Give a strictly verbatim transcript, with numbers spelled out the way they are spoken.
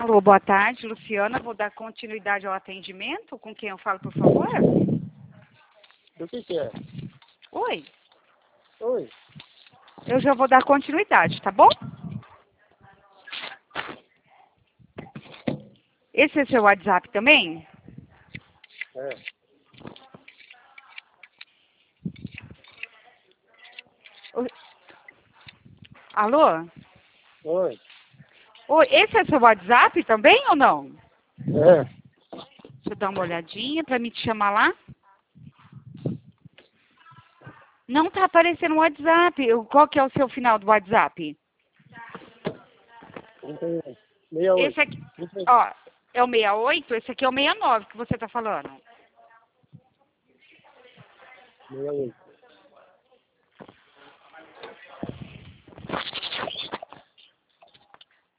Alô, boa tarde, Luciana. Vou dar continuidade ao atendimento. Com quem eu falo, por favor? Do que que é? Oi. Oi. Eu já vou dar continuidade, tá bom? Esse é seu WhatsApp também? É. Oi. Alô? Oi. Oi, esse é seu WhatsApp também ou não? É. Deixa eu dar uma olhadinha para me te chamar lá. Não tá aparecendo o WhatsApp. Eu- Qual que é o seu final do WhatsApp? trinta e um. sessenta e oito. Esse aqui, trinta e um. ó, é o sessenta e oito, esse aqui é o sessenta e nove que você tá falando. sessenta e oito.